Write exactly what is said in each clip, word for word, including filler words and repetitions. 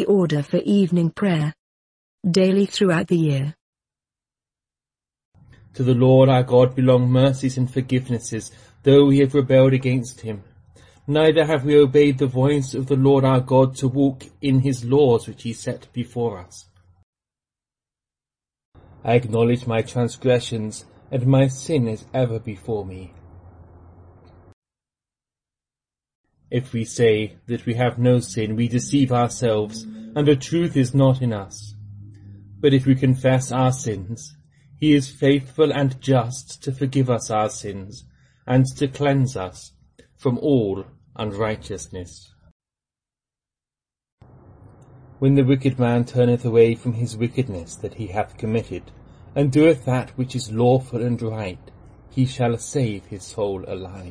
order for evening prayer. Daily throughout the year. To the Lord our God belong mercies and forgivenesses, though we have rebelled against him. Neither have we obeyed the voice of the Lord our God to walk in his laws which he set before us. I acknowledge my transgressions, and my sin is ever before me. If we say that we have no sin, we deceive ourselves, and the truth is not in us. But if we confess our sins, he is faithful and just to forgive us our sins, and to cleanse us from all unrighteousness. When the wicked man turneth away from his wickedness that he hath committed, and doeth that which is lawful and right, he shall save his soul alive.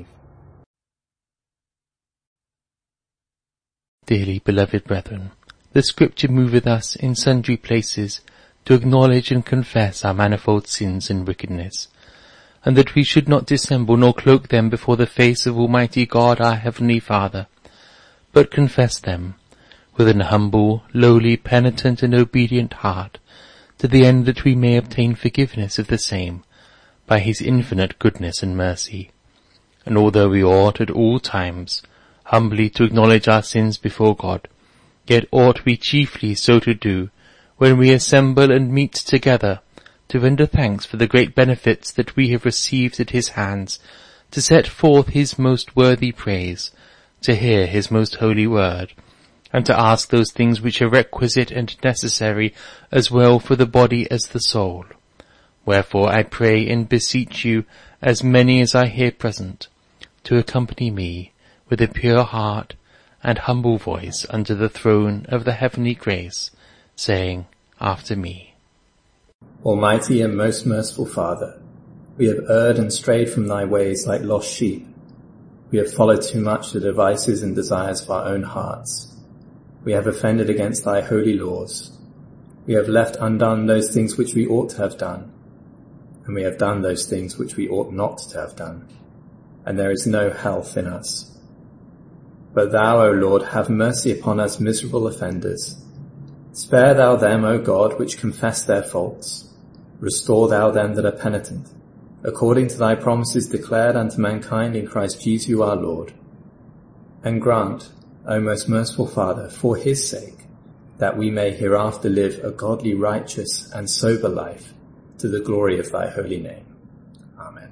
Dearly beloved brethren, the Scripture moveth us in sundry places to acknowledge and confess our manifold sins and wickedness, and that we should not dissemble nor cloak them before the face of Almighty God our Heavenly Father, but confess them with an humble, lowly, penitent and obedient heart, to the end that we may obtain forgiveness of the same by his infinite goodness and mercy. And although we ought at all times humbly to acknowledge our sins before God, yet ought we chiefly so to do when we assemble and meet together to render thanks for the great benefits that we have received at his hands, to set forth his most worthy praise, to hear his most holy word, and to ask those things which are requisite and necessary as well for the body as the soul. Wherefore I pray and beseech you, as many as are here present, to accompany me with a pure heart and humble voice unto the throne of the heavenly grace, saying after me, Almighty and most merciful Father, we have erred and strayed from thy ways like lost sheep. We have followed too much the devices and desires of our own hearts. We have offended against thy holy laws. We have left undone those things which we ought to have done, and we have done those things which we ought not to have done, and there is no health in us. But thou, O Lord, have mercy upon us miserable offenders. Spare thou them, O God, which confess their faults. Restore thou them that are penitent, according to thy promises declared unto mankind in Christ Jesus our Lord. And grant, O most merciful Father, for his sake, that we may hereafter live a godly, righteous, and sober life, to the glory of thy holy name. Amen.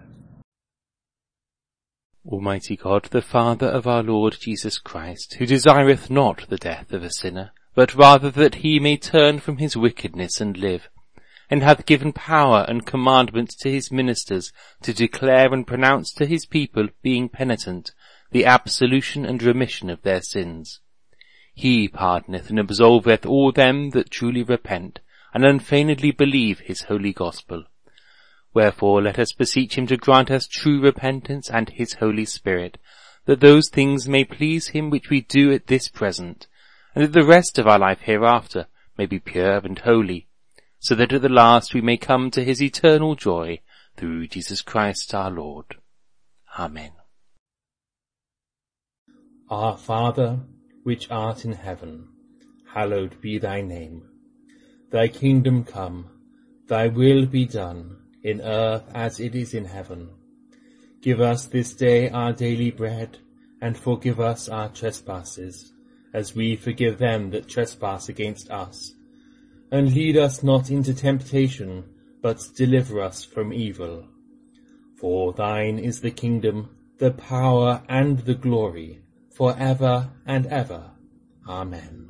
Almighty God, the Father of our Lord Jesus Christ, who desireth not the death of a sinner, but rather that he may turn from his wickedness and live, and hath given power and commandment to his ministers to declare and pronounce to his people, being penitent, the absolution and remission of their sins. He pardoneth and absolveth all them that truly repent, and unfeignedly believe his holy gospel. Wherefore let us beseech him to grant us true repentance and his Holy Spirit, that those things may please him which we do at this present, and that the rest of our life hereafter may be pure and holy, so that at the last we may come to his eternal joy, through Jesus Christ our Lord. Amen. Our Father, which art in heaven, hallowed be thy name. Thy kingdom come, thy will be done, in earth as it is in heaven. Give us this day our daily bread, and forgive us our trespasses, as we forgive them that trespass against us. And lead us not into temptation, but deliver us from evil. For thine is the kingdom, the power, and the glory, for ever and ever. Amen.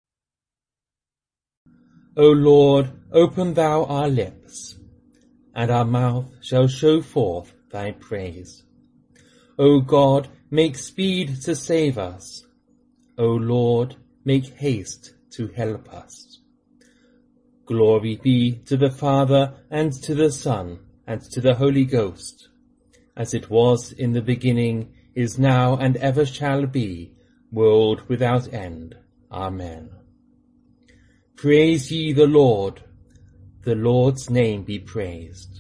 O Lord, open thou our lips, and our mouth shall show forth thy praise. O God, make speed to save us. O Lord, make haste to help us. Glory be to the Father, and to the Son, and to the Holy Ghost, as it was in the beginning, is now, and ever shall be, world without end. Amen. Praise ye the Lord. The Lord's name be praised.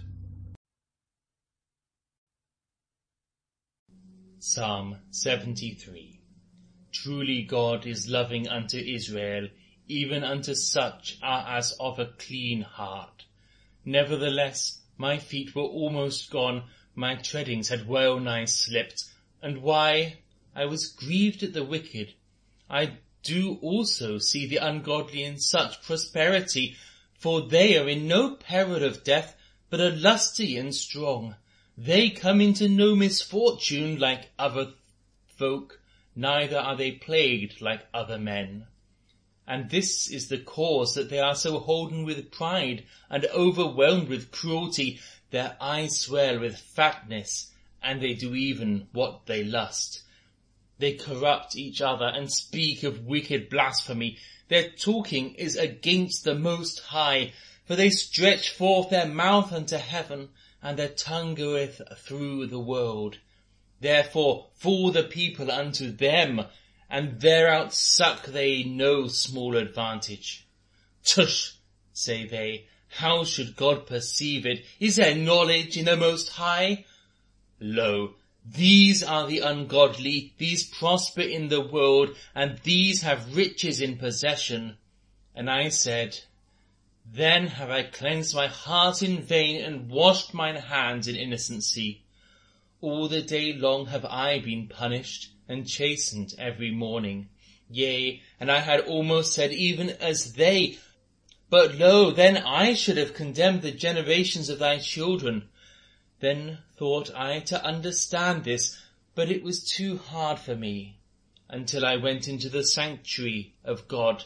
Psalm seventy-three. Truly God is loving unto Israel, even unto such as of a clean heart. Nevertheless, my feet were almost gone, my treadings had well nigh slipped, and why? I was grieved at the wicked. I do also see the ungodly in such prosperity, for they are in no peril of death, but are lusty and strong. They come into no misfortune like other folk, neither are they plagued like other men. And this is the cause that they are so holden with pride and overwhelmed with cruelty. Their eyes swell with fatness, and they do even what they lust. They corrupt each other and speak of wicked blasphemy. Their talking is against the Most High, for they stretch forth their mouth unto heaven, and their tongue goeth through the world. Therefore fall the people unto them, and thereout suck they no small advantage. Tush, say they, how should God perceive it? Is there knowledge in the Most High? Lo, these are the ungodly, these prosper in the world, and these have riches in possession. And I said, then have I cleansed my heart in vain, and washed mine hands in innocency. All the day long have I been punished, and chastened every morning. Yea, and I had almost said even as they, but lo, then I should have condemned the generations of thy children. Then thought I to understand this, but it was too hard for me, until I went into the sanctuary of God.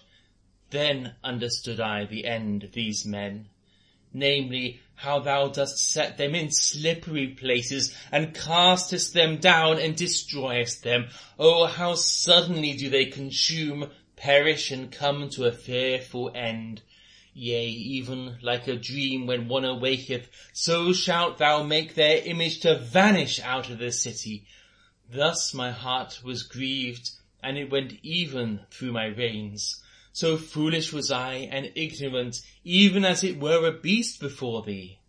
Then understood I the end of these men, namely, how thou dost set them in slippery places, and castest them down, and destroyest them. Oh, how suddenly do they consume, perish, and come to a fearful end. Yea, even like a dream when one awaketh, so shalt thou make their image to vanish out of the city. Thus my heart was grieved, and it went even through my veins. So foolish was I, and ignorant, even as it were a beast before thee.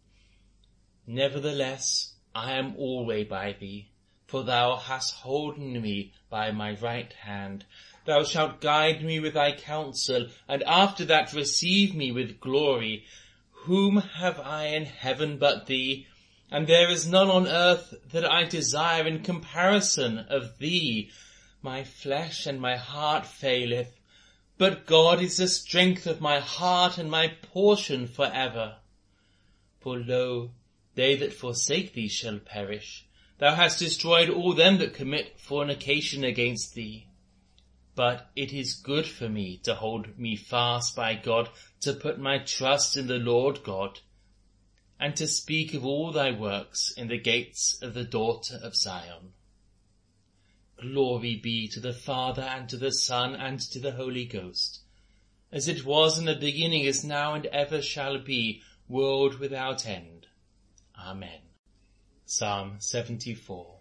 Nevertheless, I am alway by thee, for thou hast holden me by my right hand. Thou shalt guide me with thy counsel, and after that receive me with glory. Whom have I in heaven but thee? And there is none on earth that I desire in comparison of thee. My flesh and my heart faileth, but God is the strength of my heart and my portion for ever. For lo, they that forsake thee shall perish. Thou hast destroyed all them that commit fornication against thee. But it is good for me to hold me fast by God, to put my trust in the Lord God, and to speak of all thy works in the gates of the daughter of Zion. Glory be to the Father, and to the Son, and to the Holy Ghost, as it was in the beginning, is now, and ever shall be, world without end. Amen. Psalm seventy-four.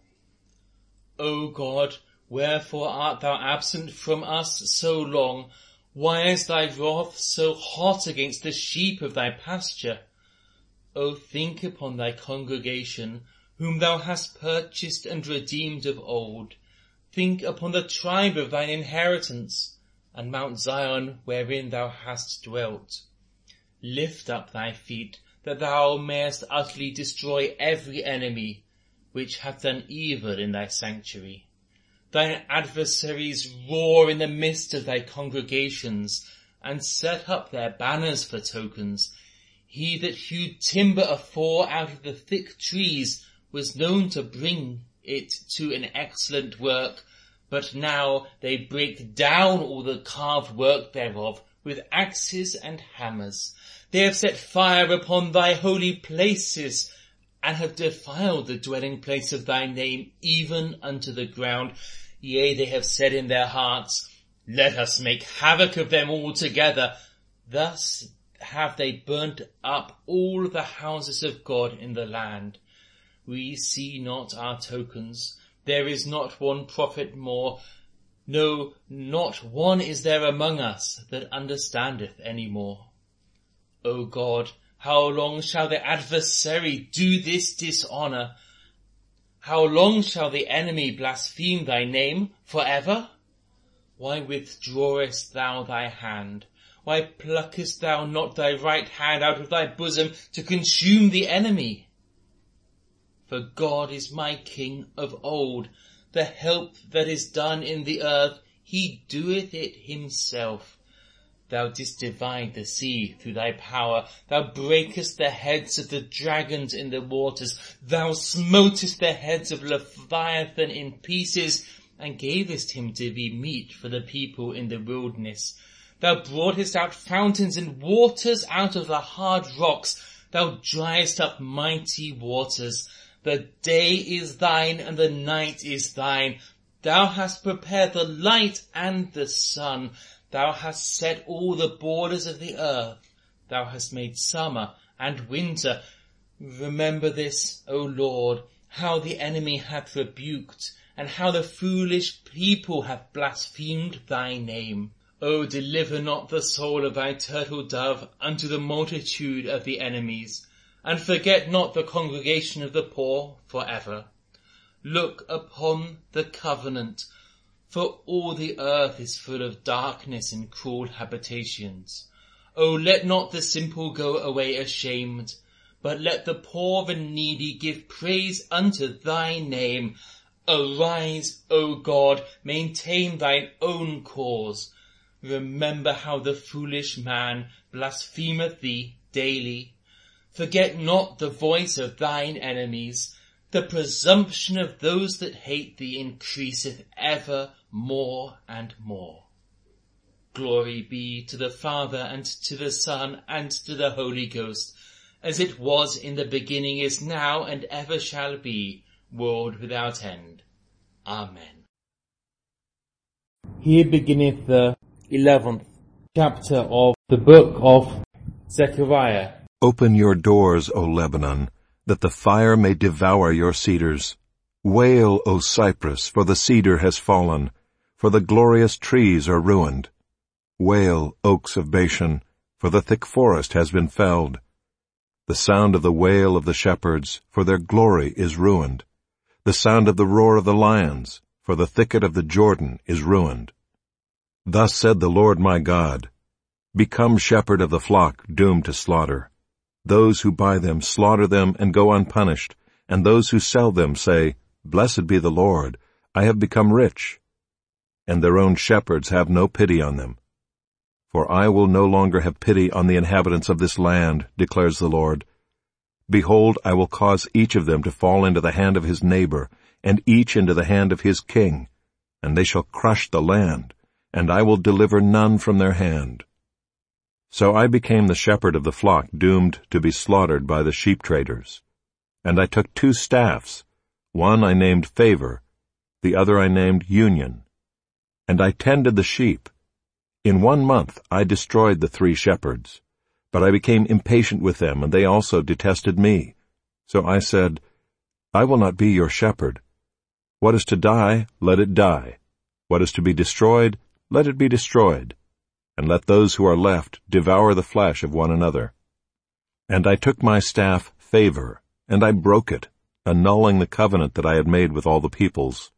O God, wherefore art thou absent from us so long? Why is thy wrath so hot against the sheep of thy pasture? O think upon thy congregation, whom thou hast purchased and redeemed of old. Think upon the tribe of thine inheritance, and Mount Zion wherein thou hast dwelt. Lift up thy feet, that thou mayest utterly destroy every enemy, which hath done evil in thy sanctuary. Thine adversaries roar in the midst of thy congregations, and set up their banners for tokens. He that hewed timber afore out of the thick trees was known to bring it to an excellent work, but now they break down all the carved work thereof with axes and hammers. They have set fire upon thy holy places, and have defiled the dwelling place of thy name even unto the ground. Yea, they have said in their hearts, let us make havoc of them altogether. Thus have they burnt up all the houses of God in the land. We see not our tokens. There is not one prophet more. No, not one is there among us that understandeth any more. O God, how long shall the adversary do this dishonour? How long shall the enemy blaspheme thy name for ever? Why withdrawest thou thy hand? Why pluckest thou not thy right hand out of thy bosom to consume the enemy? For God is my King of old, the help that is done in the earth, he doeth it himself. Thou didst divide the sea through thy power. Thou breakest the heads of the dragons in the waters. Thou smotest the heads of Leviathan in pieces, and gavest him to be meat for the people in the wilderness. Thou broughtest out fountains and waters out of the hard rocks. Thou driest up mighty waters. The day is thine, and the night is thine. Thou hast prepared the light and the sun. Thou hast set all the borders of the earth. Thou hast made summer and winter. Remember this, O Lord, how the enemy hath rebuked, and how the foolish people have blasphemed thy name. O deliver not the soul of thy turtle dove unto the multitude of the enemies, and forget not the congregation of the poor for ever. Look upon the covenant, for all the earth is full of darkness and cruel habitations. O let not the simple go away ashamed, but let the poor and needy give praise unto thy name. Arise, O God, maintain thine own cause. Remember how the foolish man blasphemeth thee daily. Forget not the voice of thine enemies. The presumption of those that hate thee increaseth ever more and more. Glory be to the Father, and to the Son, and to the Holy Ghost, as it was in the beginning, is now, and ever shall be, world without end. Amen. Here beginneth the eleventh chapter of the book of Zechariah. Open your doors, O Lebanon, that the fire may devour your cedars. Wail, O cypress, for the cedar has fallen, for the glorious trees are ruined. Wail, oaks of Bashan, for the thick forest has been felled. The sound of the wail of the shepherds, for their glory is ruined. The sound of the roar of the lions, for the thicket of the Jordan is ruined. Thus said the Lord my God, Become shepherd of the flock doomed to slaughter. Those who buy them slaughter them and go unpunished, and those who sell them say, Blessed be the Lord, I have become rich. And their own shepherds have no pity on them. For I will no longer have pity on the inhabitants of this land, declares the Lord. Behold, I will cause each of them to fall into the hand of his neighbor, and each into the hand of his king, and they shall crush the land, and I will deliver none from their hand. So I became the shepherd of the flock doomed to be slaughtered by the sheep traders. And I took two staffs, one I named Favor, the other I named Union. And I tended the sheep. In one month I destroyed the three shepherds, but I became impatient with them, and they also detested me. So I said, I will not be your shepherd. What is to die, let it die. What is to be destroyed, let it be destroyed. And let those who are left devour the flesh of one another. And I took my staff, Favor, and I broke it, annulling the covenant that I had made with all the peoples.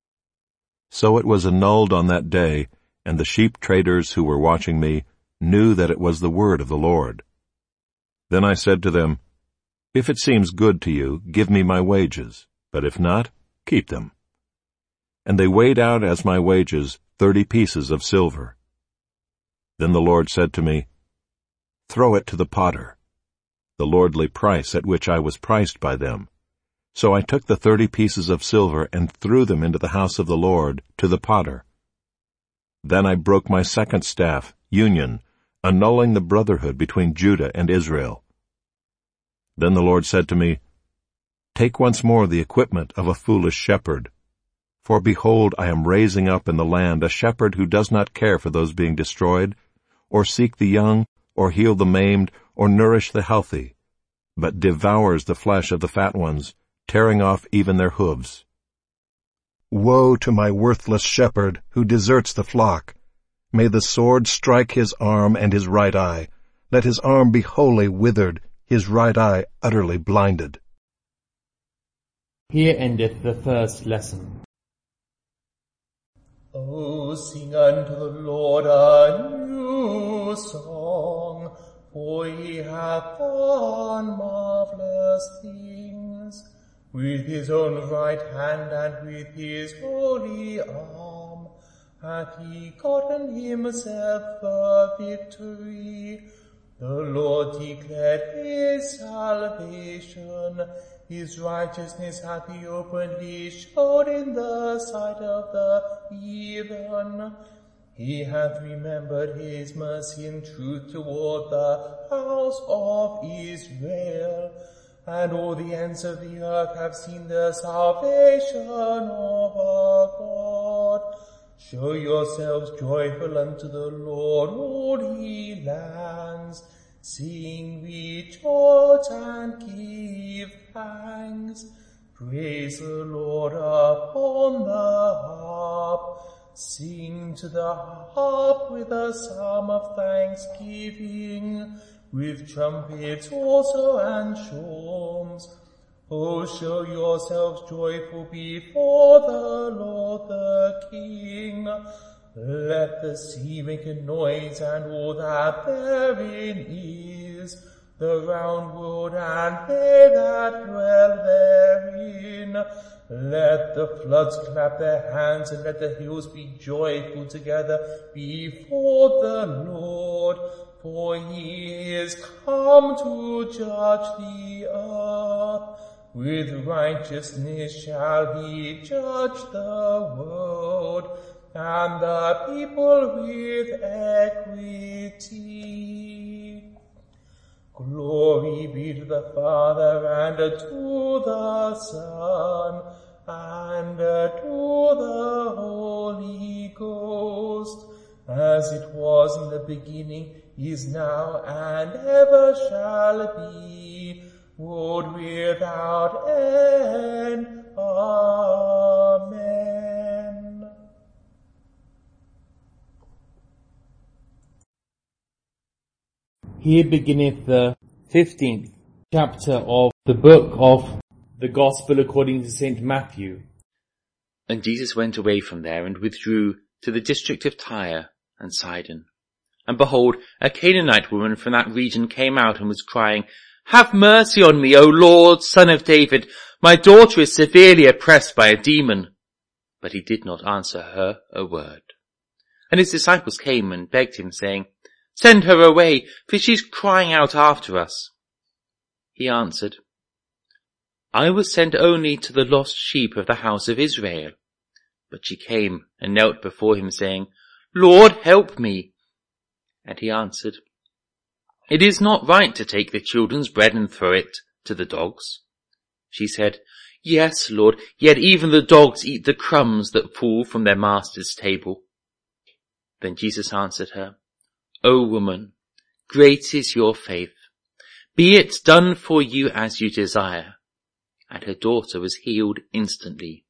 So it was annulled on that day, and the sheep traders who were watching me knew that it was the word of the Lord. Then I said to them, If it seems good to you, give me my wages, but if not, keep them. And they weighed out as my wages thirty pieces of silver. Then the Lord said to me, Throw it to the potter, the lordly price at which I was priced by them. So I took the thirty pieces of silver and threw them into the house of the Lord, to the potter. Then I broke my second staff, Union, annulling the brotherhood between Judah and Israel. Then the Lord said to me, Take once more the equipment of a foolish shepherd. For behold, I am raising up in the land a shepherd who does not care for those being destroyed, or seek the young, or heal the maimed, or nourish the healthy, but devours the flesh of the fat ones, tearing off even their hooves. Woe to my worthless shepherd who deserts the flock! May the sword strike his arm and his right eye. Let his arm be wholly withered, his right eye utterly blinded. Here endeth the first lesson. Oh, sing unto the Lord a new new song, for he hath done marvelous things. With his own right hand and with his holy arm hath he gotten himself the victory. The Lord declared his salvation. His righteousness hath he openly showed in the sight of the heathen. He hath remembered his mercy and truth toward the house of Israel. And all the ends of the earth have seen the salvation of our God. Show yourselves joyful unto the Lord, all ye lands. Sing, rejoice, and give thanks. Praise the Lord upon the harp. Sing to the harp with a psalm of thanksgiving, with trumpets also and shawms. Oh, show yourselves joyful before the Lord the King. Let the sea make a noise and all that therein is, the round world and they that dwell therein. Let the floods clap their hands and let the hills be joyful together before the Lord. For he is come to judge the earth. With righteousness shall he judge the world, and the people with equity. Glory be to the Father, and to the Son, and to the Holy Ghost, as it was in the beginning, is now, and ever shall be, world without end. Amen. Here beginneth the fifteenth chapter of the book of the Gospel according to Saint Matthew. And Jesus went away from there and withdrew to the district of Tyre and Sidon. And behold, a Canaanite woman from that region came out and was crying, "Have mercy on me, O Lord, Son of David. My daughter is severely oppressed by a demon." But he did not answer her a word. And his disciples came and begged him, saying, "Send her away, for she is crying out after us." He answered, "I was sent only to the lost sheep of the house of Israel." But she came and knelt before him, saying, "Lord, help me." And he answered, "It is not right to take the children's bread and throw it to the dogs." She said, "Yes, Lord, yet even the dogs eat the crumbs that fall from their master's table." Then Jesus answered her, "O woman, great is your faith. Be it done for you as you desire." And her daughter was healed instantly.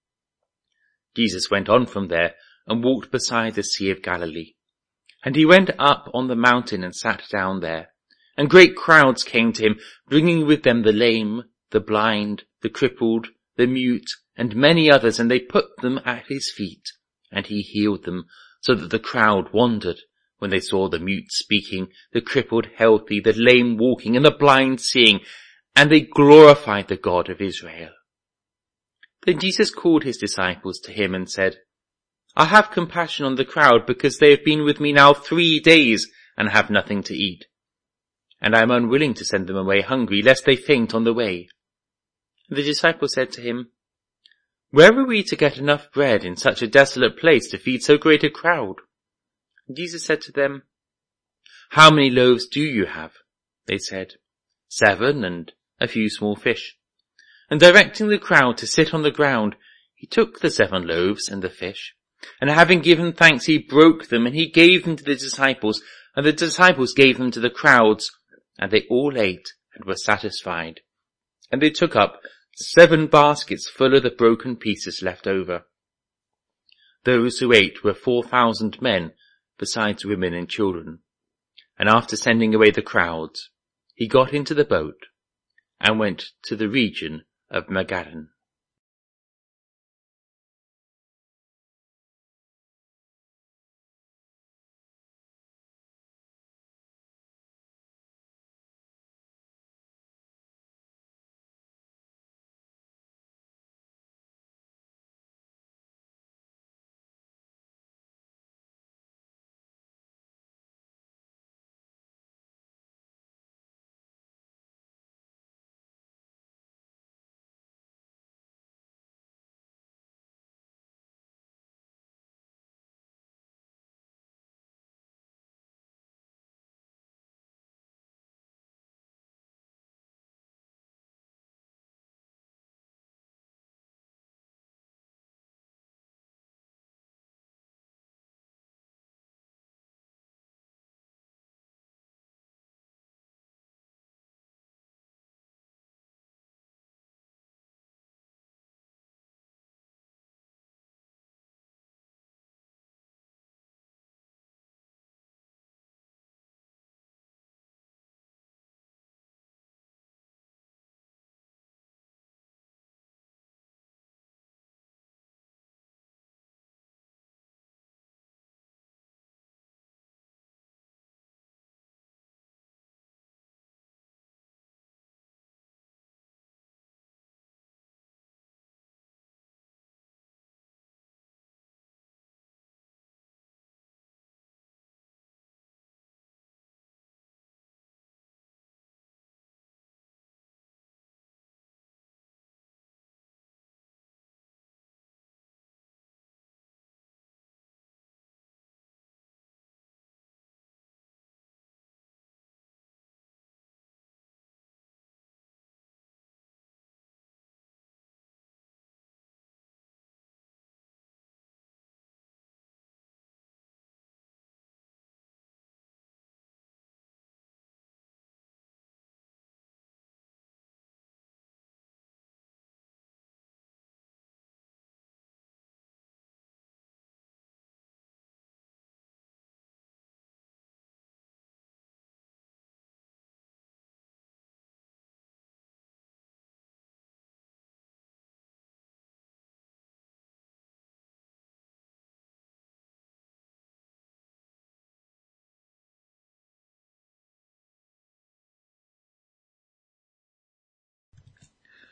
Jesus went on from there and walked beside the Sea of Galilee. And he went up on the mountain and sat down there. And great crowds came to him, bringing with them the lame, the blind, the crippled, the mute, and many others, and they put them at his feet. And he healed them, so that the crowd wondered when they saw the mute speaking, the crippled healthy, the lame walking, and the blind seeing, and they glorified the God of Israel. Then Jesus called his disciples to him and said, "I have compassion on the crowd, because they have been with me now three days and have nothing to eat. And I am unwilling to send them away hungry, lest they faint on the way." The disciples said to him, "Where are we to get enough bread in such a desolate place to feed so great a crowd?" Jesus said to them, "How many loaves do you have?" They said, "Seven, and a few small fish." And directing the crowd to sit on the ground, he took the seven loaves and the fish, and having given thanks, he broke them, and he gave them to the disciples, and the disciples gave them to the crowds, and they all ate and were satisfied. And they took up seven baskets full of the broken pieces left over. Those who ate were four thousand men, besides women and children. And after sending away the crowds, he got into the boat and went to the region of Magadan.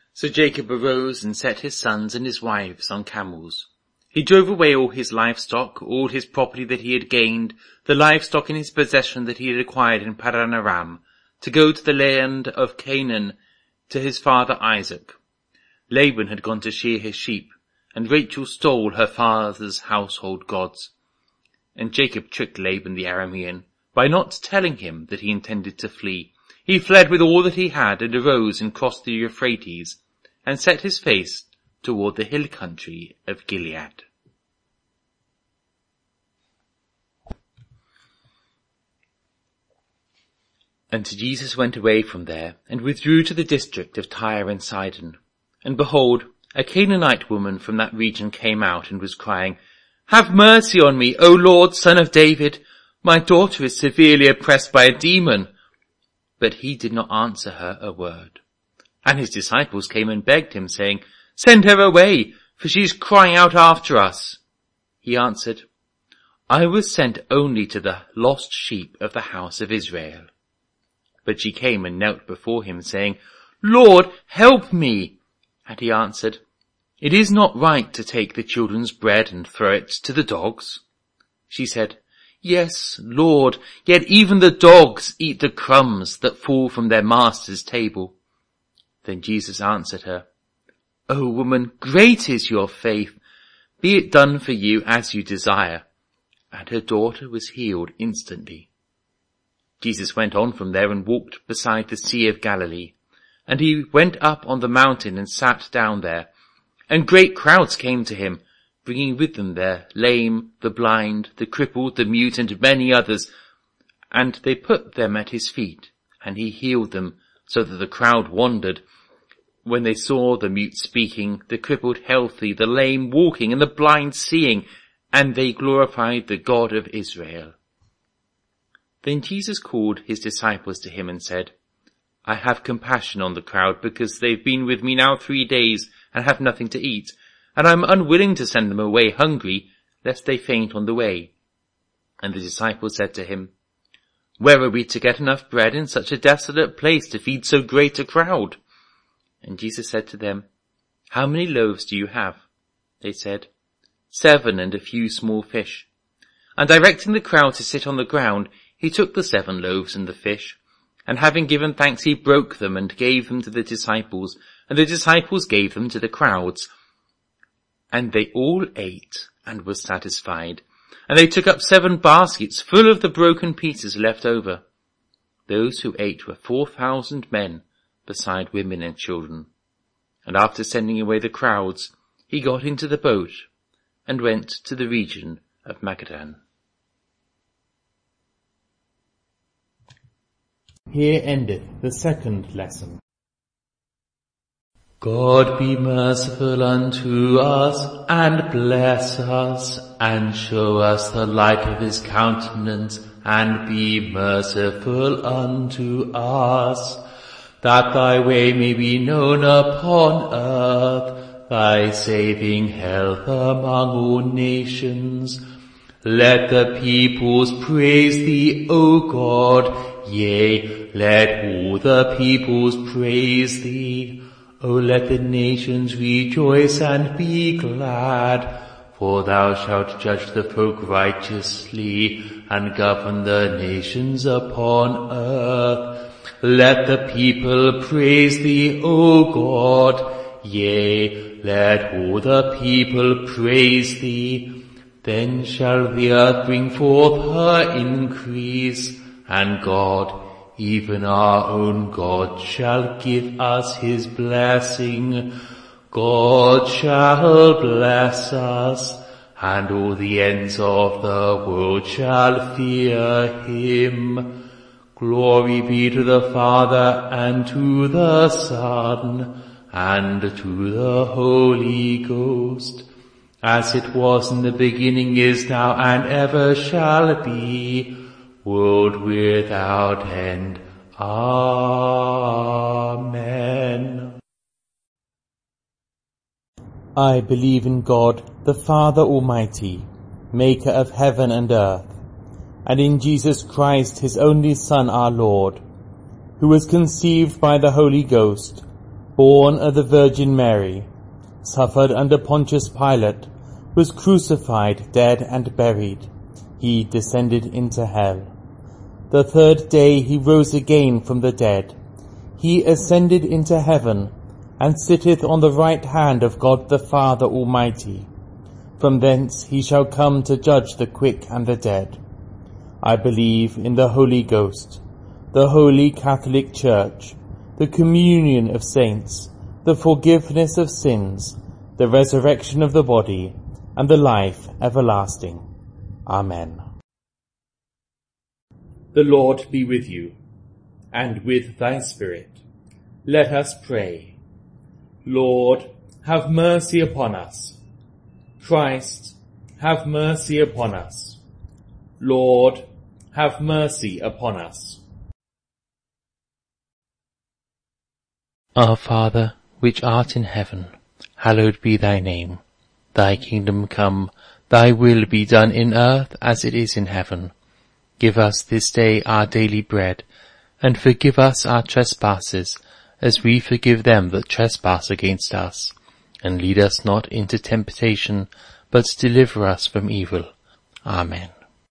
So Jacob arose and set his sons and his wives on camels. He drove away all his livestock, all his property that he had gained, the livestock in his possession that he had acquired in Padan Aram, to go to the land of Canaan to his father Isaac. Laban had gone to shear his sheep, and Rachel stole her father's household gods. And Jacob tricked Laban the Aramean by not telling him that he intended to flee. He fled with all that he had and arose and crossed the Euphrates, and set his face toward the hill country of Gilead. And Jesus went away from there, and withdrew to the district of Tyre and Sidon. And behold, a Canaanite woman from that region came out and was crying, "Have mercy on me, O Lord, Son of David! My daughter is severely oppressed by a demon." But he did not answer her a word. And his disciples came and begged him, saying, "Send her away, for she is crying out after us." He answered, "I was sent only to the lost sheep of the house of Israel." But she came and knelt before him, saying, "Lord, help me." And he answered, "It is not right to take the children's bread and throw it to the dogs." She said, "Yes, Lord, yet even the dogs eat the crumbs that fall from their master's table." Then Jesus answered her, "O woman, great is your faith. Be it done for you as you desire." And her daughter was healed instantly. Jesus went on from there and walked beside the Sea of Galilee. And he went up on the mountain and sat down there. And great crowds came to him, bringing with them their lame, the blind, the crippled, the mute, and many others. And they put them at his feet, and he healed them, so that the crowd wondered when they saw the mute speaking, the crippled healthy, the lame walking, and the blind seeing, and they glorified the God of Israel. Then Jesus called his disciples to him and said, "I have compassion on the crowd, because they've been with me now three days and have nothing to eat, and I am unwilling to send them away hungry, lest they faint on the way." And the disciples said to him, "Where are we to get enough bread in such a desolate place to feed so great a crowd?" And Jesus said to them, "How many loaves do you have?" They said, "Seven and a few small fish." And directing the crowd to sit on the ground, he took the seven loaves and the fish, and having given thanks he broke them and gave them to the disciples, and the disciples gave them to the crowds. And they all ate and were satisfied, and they took up seven baskets full of the broken pieces left over. Those who ate were four thousand men, beside women and children. And after sending away the crowds, he got into the boat and went to the region of Magadan. Here endeth the second lesson. God be merciful unto us, and bless us, and show us the light of his countenance, and be merciful unto us, that thy way may be known upon earth, thy saving health among all nations. Let the peoples praise thee, O God, yea, let all the peoples praise thee. O let the nations rejoice and be glad, for thou shalt judge the folk righteously, and govern the nations upon earth. Let the people praise thee, O God, yea, let all the people praise thee. Then shall the earth bring forth her increase, and God, even our own God, shall give us his blessing. God shall bless us, and all the ends of the world shall fear him. Glory be to the Father, and to the Son, and to the Holy Ghost, as it was in the beginning, is now, and ever shall be, world without end. Amen. I believe in God, the Father Almighty, maker of heaven and earth, and in Jesus Christ, his only Son, our Lord, who was conceived by the Holy Ghost, born of the Virgin Mary, suffered under Pontius Pilate, was crucified, dead and buried. He descended into hell. The third day he rose again from the dead. He ascended into heaven, and sitteth on the right hand of God the Father Almighty. From thence he shall come to judge the quick and the dead. I believe in the Holy Ghost, the Holy Catholic Church, the communion of saints, the forgiveness of sins, the resurrection of the body, and the life everlasting. Amen. The Lord be with you, and with thy spirit. Let us pray. Lord, have mercy upon us. Christ, have mercy upon us. Lord, have mercy upon us. Our Father, which art in heaven, hallowed be thy name. Thy kingdom come, thy will be done in earth as it is in heaven. Give us this day our daily bread, and forgive us our trespasses, as we forgive them that trespass against us. And lead us not into temptation, but deliver us from evil. Amen.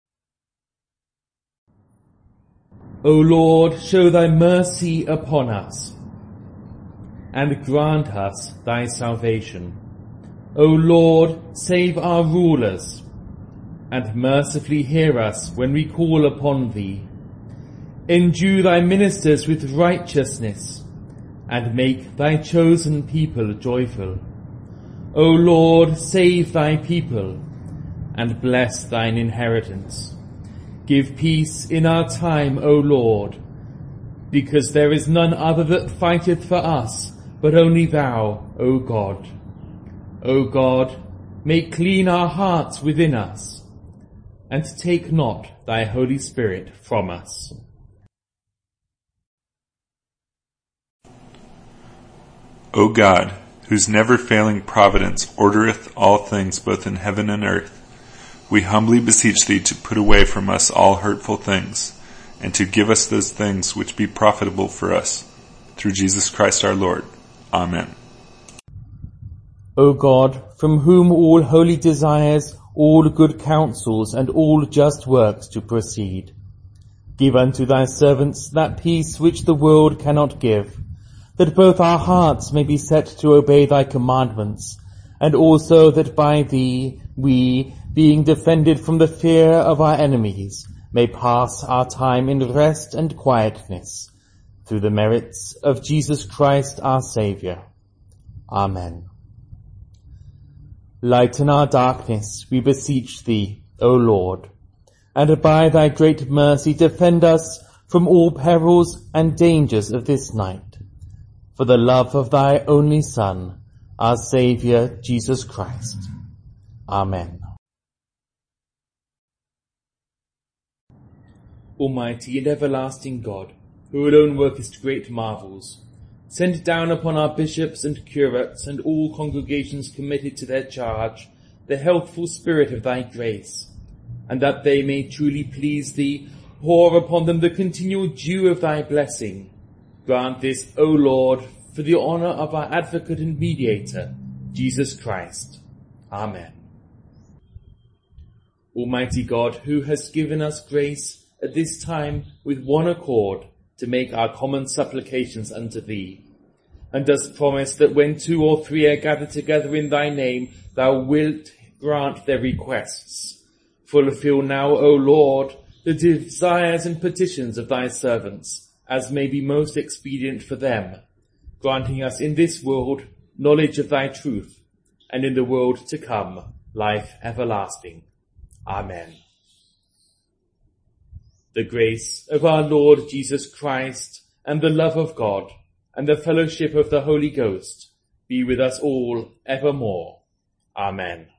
O Lord, show thy mercy upon us, and grant us thy salvation. O Lord, save our rulers, and mercifully hear us when we call upon thee. Endue thy ministers with righteousness, and make thy chosen people joyful. O Lord, save thy people, and bless thine inheritance. Give peace in our time, O Lord, because there is none other that fighteth for us, but only thou, O God. O God, make clean our hearts within us, and take not thy Holy Spirit from us. O God, whose never-failing providence ordereth all things both in heaven and earth, we humbly beseech thee to put away from us all hurtful things, and to give us those things which be profitable for us, through Jesus Christ our Lord. Amen. O God, from whom all holy desires, all good counsels, and all just works do proceed, give unto thy servants that peace which the world cannot give, that both our hearts may be set to obey thy commandments, and also that by thee we, being defended from the fear of our enemies, may pass our time in rest and quietness, through the merits of Jesus Christ our Saviour. Amen. Lighten our darkness, we beseech thee, O Lord, and by thy great mercy defend us from all perils and dangers of this night, for the love of thy only Son, our Saviour, Jesus Christ. Amen. Almighty and everlasting God, who alone workest great marvels, send down upon our bishops and curates and all congregations committed to their charge the healthful spirit of thy grace, and that they may truly please thee, pour upon them the continual dew of thy blessing. Grant this, O Lord, for the honour of our advocate and mediator, Jesus Christ. Amen. Almighty God, who hast given us grace at this time with one accord to make our common supplications unto thee, and dost promise that when two or three are gathered together in thy name, thou wilt grant their requests. Fulfill now, O Lord, the desires and petitions of thy servants, as may be most expedient for them, granting us in this world knowledge of thy truth, and in the world to come life everlasting. Amen. The grace of our Lord Jesus Christ, and the love of God, and the fellowship of the Holy Ghost be with us all evermore. Amen.